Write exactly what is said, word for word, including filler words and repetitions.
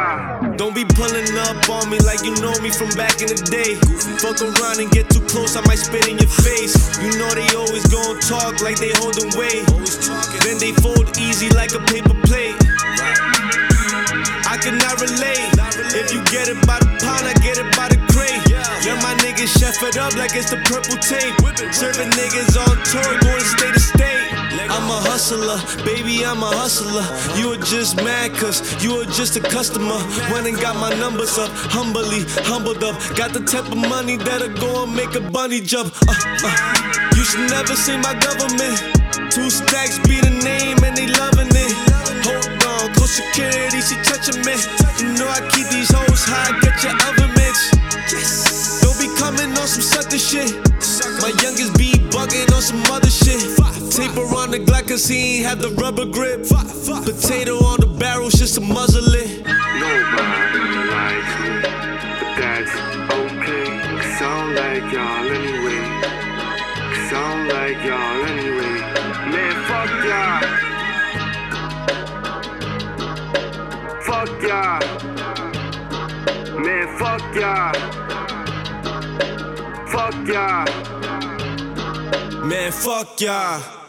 y'all. Don't be pulling up on me like you know me from back in the day. Fuck around and get too close, I might spit in your face. You know they always gon' talk like they holding weight. Then they fold easy like a paper plate. I cannot relate. If you get it by the pound, I get it by the crate. Yeah, my niggas chef it up like it's the purple tape. Serving niggas on tour, going state to state. I'm a hustler, baby, I'm a hustler. You are just mad cause you are just a customer. Went and got my numbers up, humbly, humbled up. Got the type of money that'll go and make a bunny jump. uh, uh. You should never see my government. Two stacks be the name and they loving it. Hold on, close security, she touching me. You know I keep these hoes high, get your oven mitts. Don't be coming on some sucker shit. My youngest be bugging on some other shit. Tape around the Glock cause he ain't have the rubber grip. Potato on the barrel, just to muzzle it. Nobody likes me, but that's okay. Cause I don't like y'all anyway. Cause I don't like y'all anyway. Man, fuck y'all. Fuck y'all. Man, fuck y'all. Fuck y'all. Man, fuck y'all.